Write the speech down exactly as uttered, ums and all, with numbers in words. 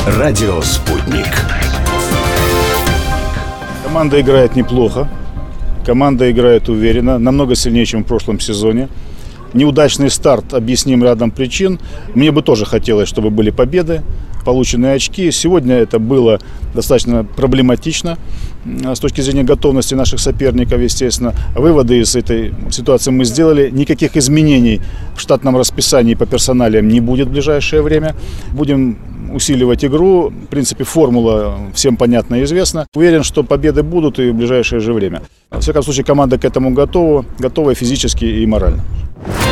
Радио «Спутник». Команда играет неплохо. Команда играет уверенно, намного сильнее, чем в прошлом сезоне. Неудачный старт объясним рядом причин. Мне бы тоже хотелось, чтобы были победы, полученные очки. Сегодня это было достаточно проблематично с точки зрения готовности наших соперников, естественно. Выводы из этой ситуации мы сделали. Никаких изменений в штатном расписании по персоналиям не будет в ближайшее время. Будем усиливать игру. В принципе, формула всем понятна и известна. Уверен, что победы будут и в ближайшее же время. Во всяком случае, команда к этому готова, готова физически и морально.